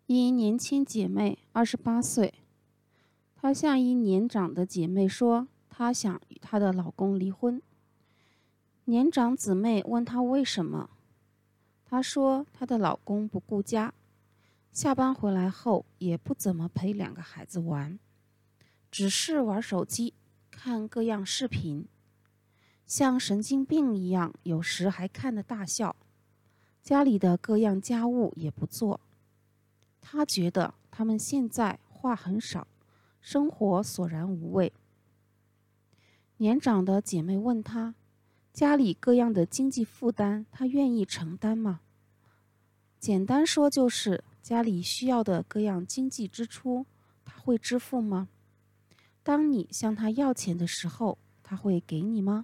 一年轻姐妹28岁，她向一年长的姐妹说，她想与她的老公离婚。年长姊妹问她为什么，她说她的老公不顾家，下班回来后也不怎么陪2个孩子玩，只是玩手机，看各样视频，像神经病一样，有时还看得大笑。家里的各样家务也不做。她觉得他们现在话很少，生活索然无味。年长的姐妹问她，家里各样的经济负担，她愿意承担吗？简单说就是家里需要的各样经济支出，她会支付吗？当你向她要钱的时候，她会给你吗？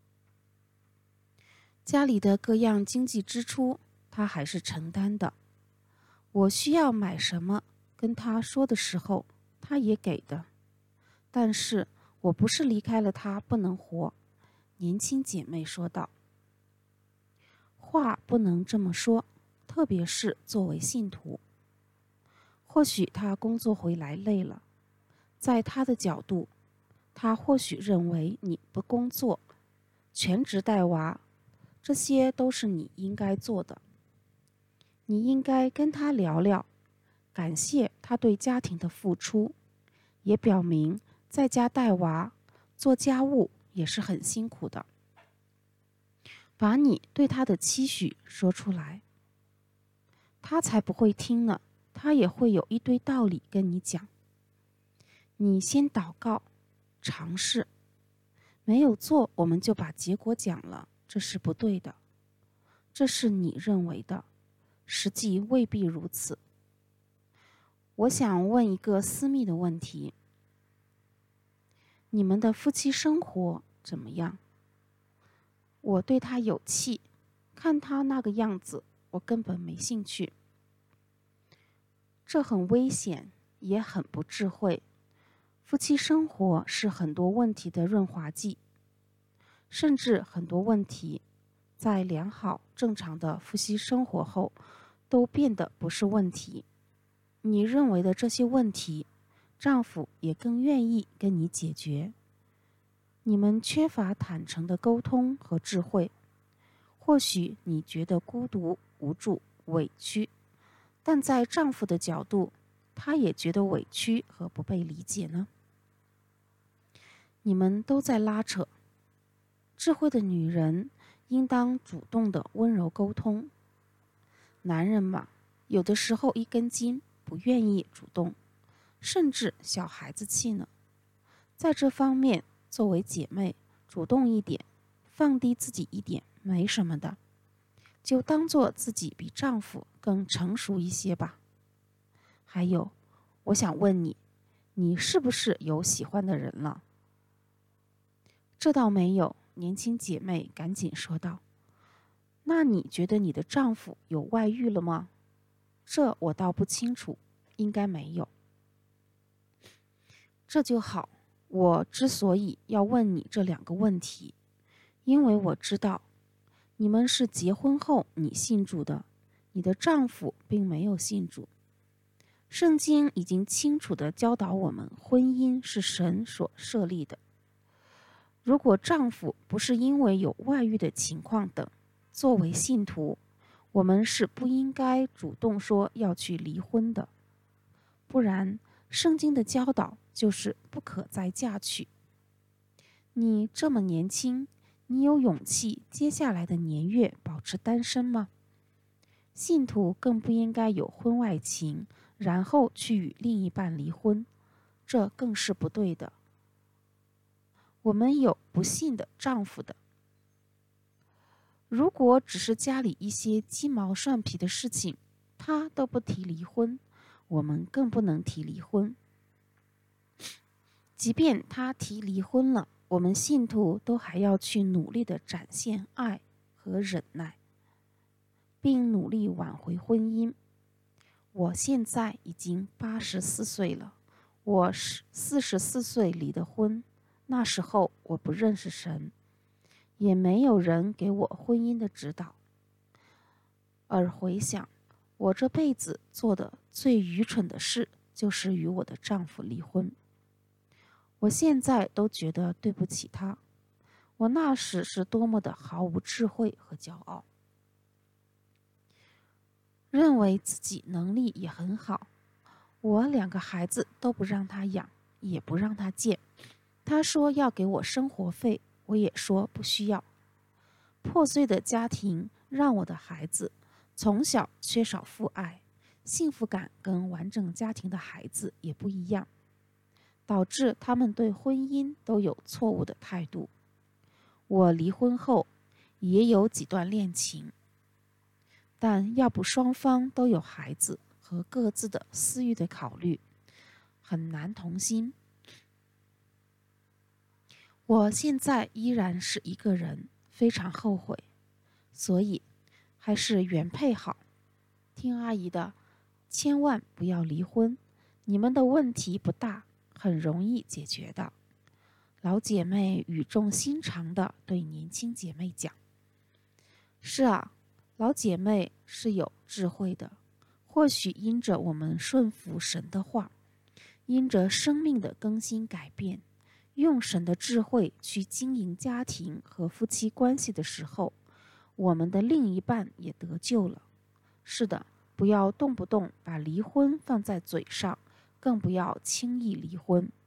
家里的各样经济支出，她还是承担的。我需要买什么，跟他说的时候，他也给的。但是我不是离开了他不能活，年轻姐妹说道。话不能这么说，特别是作为信徒。或许他工作回来累了，在他的角度，他或许认为你不工作，全职带娃，这些都是你应该做的。你应该跟他聊聊，感谢他对家庭的付出，也表明在家带娃、做家务也是很辛苦的。把你对他的期许说出来，他才不会听呢，他也会有一堆道理跟你讲。你先祷告，尝试，没有做我们就把结果讲了，这是不对的。这是你认为的。实际未必如此。我想问一个私密的问题：你们的夫妻生活怎么样？我对他有气，看他那个样子，我根本没兴趣。这很危险，也很不智慧。夫妻生活是很多问题的润滑剂，甚至很多问题在良好正常的夫妻生活后都变得不是问题。你认为的这些问题，丈夫也更愿意跟你解决。你们缺乏坦诚的沟通和智慧。或许你觉得孤独、无助、委屈，但在丈夫的角度，他也觉得委屈和不被理解呢。你们都在拉扯。智慧的女人应当主动的温柔沟通。男人嘛，有的时候一根筋，不愿意主动，甚至小孩子气呢。在这方面，作为姐妹，主动一点，放低自己一点，没什么的，就当做自己比丈夫更成熟一些吧。还有，我想问你，你是不是有喜欢的人了？这倒没有，年轻姐妹赶紧说道。那你觉得你的丈夫有外遇了吗？这我倒不清楚，应该没有。这就好。我之所以要问你这2个问题，因为我知道你们是结婚后你信主的，你的丈夫并没有信主。圣经已经清楚地教导我们，婚姻是神所设立的。如果丈夫不是因为有外遇的情况等，作为信徒，我们是不应该主动说要去离婚的。不然，圣经的教导就是不可再嫁娶。你这么年轻，你有勇气接下来的年月保持单身吗？信徒更不应该有婚外情，然后去与另一半离婚，这更是不对的。我们有不信的丈夫的。如果只是家里一些鸡毛蒜皮的事情，他都不提离婚，我们更不能提离婚。即便他提离婚了，我们信徒都还要去努力地展现爱和忍耐，并努力挽回婚姻。我现在已经84岁了，我44岁离的婚，那时候我不认识神，也没有人给我婚姻的指导。而回想， 我这辈子做的最愚蠢的事就是与我的丈夫离婚。我现在都觉得对不起他，我那时是多么的毫无智慧和骄傲，认为自己能力也很好。我2个孩子都不让他养，也不让他见。他说要给我生活费，我也说不需要。破碎的家庭让我的孩子从小缺少父爱，幸福感跟完整家庭的孩子也不一样，导致他们对婚姻都有错误的态度。我离婚后也有几段恋情，但要不双方都有孩子和各自的私欲的考虑，很难同心。我现在依然是一个人，非常后悔，所以还是原配好。听阿姨的，千万不要离婚，你们的问题不大，很容易解决的。老姐妹语重心长地对年轻姐妹讲：是啊，老姐妹是有智慧的，或许因着我们顺服神的话，因着生命的更新改变，用神的智慧去经营家庭和夫妻关系的时候，我们的另一半也得救了。是的，不要动不动把离婚放在嘴上，更不要轻易离婚。